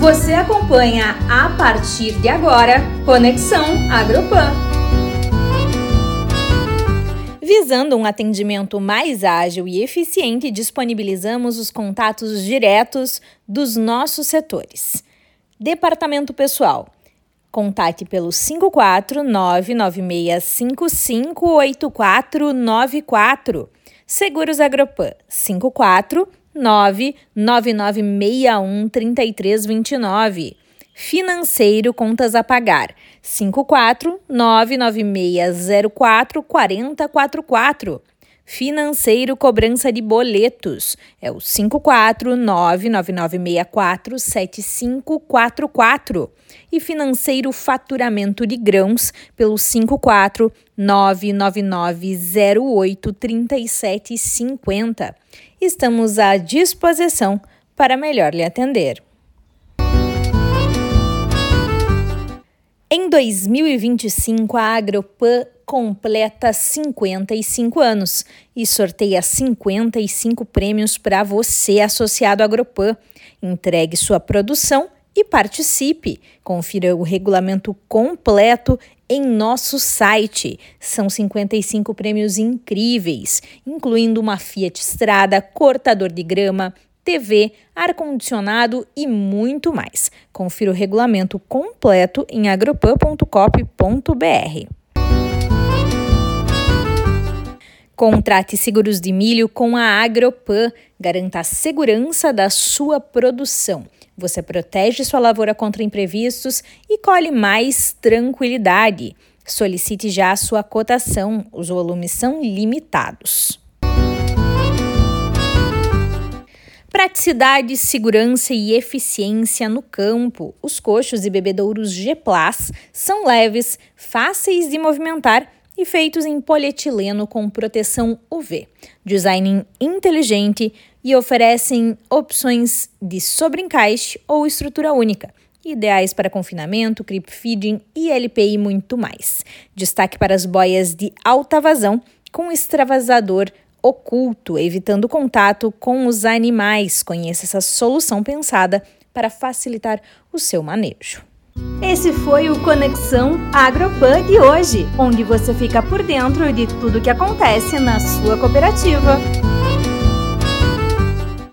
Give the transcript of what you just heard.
Você acompanha a partir de agora Conexão Agropan. Visando um atendimento mais ágil e eficiente, disponibilizamos os contatos diretos dos nossos setores. Departamento Pessoal. Contate pelo 54996558494. Seguros Agropan 54999613329. Financeiro Contas a Pagar 54996044044. Financeiro Cobrança de Boletos é o 54999647544. E Financeiro Faturamento de Grãos pelo 54999083750. Estamos à disposição para melhor lhe atender. Em 2025, a Agropan completa 55 anos e sorteia 55 prêmios para você, associado à Agropan. Entregue sua produção e participe. Confira o regulamento completo em nosso site. São 55 prêmios incríveis, incluindo uma Fiat Strada, cortador de grama, TV, ar-condicionado e muito mais. Confira o regulamento completo em agropan.coop.br. Contrate seguros de milho com a Agropan. Garanta a segurança da sua produção. Você protege sua lavoura contra imprevistos e colhe mais tranquilidade. Solicite já a sua cotação. Os volumes são limitados. Praticidade, segurança e eficiência no campo. Os coxos e bebedouros G-Plus são leves, fáceis de movimentar e feitos em polietileno com proteção UV. Design inteligente e oferecem opções de sobreencaixe ou estrutura única, ideais para confinamento, creep feeding, ILP e muito mais. Destaque para as boias de alta vazão com extravasador oculto, evitando contato com os animais. Conheça essa solução pensada para facilitar o seu manejo. Esse foi o Conexão Agropan de hoje, onde você fica por dentro de tudo que acontece na sua cooperativa.